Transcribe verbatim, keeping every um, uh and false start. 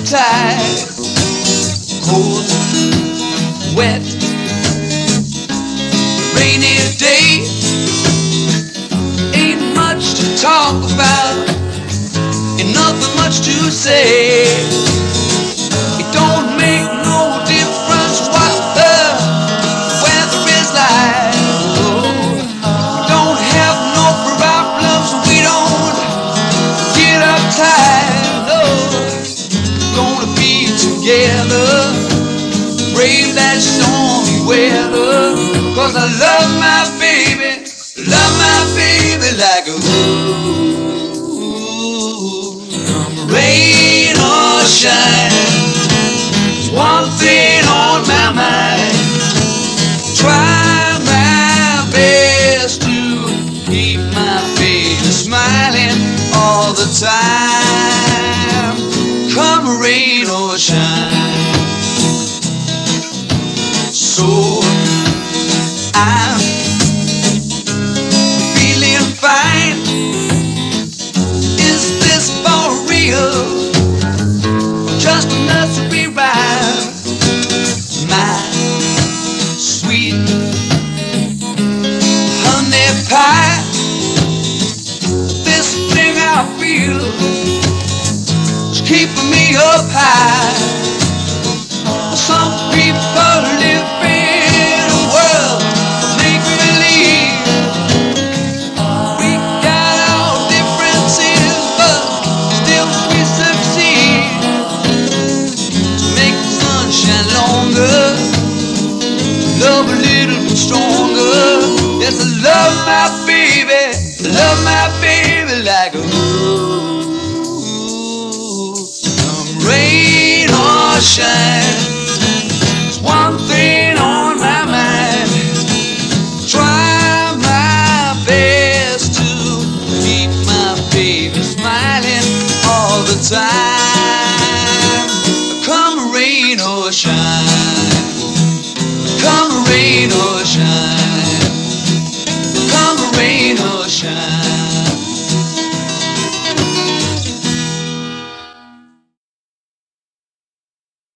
tide. Cold, wet, rainy day. Ain't much to talk about, ain't nothing much to say. It don't make no difference what the weather is like. Oh, we don't have no problems, we don't get uptight. Oh, gonna be together, brave that stormy weather. Cause I love my baby, love my baby like a ooh. Rain or shine, one thing on my mind. Try my best to keep my face smiling all the time. Come rain or shine. So I'm feeling fine. Is this for real? Just a nursery rhyme. My sweet honey pie. This thing I feel is keeping me up high. Some people live in a world of make believe. We got our differences, but still we succeed to make the sun shine longer, love a little bit stronger. Yes, I love my baby, love my baby like a ooh. Come rain or shine, one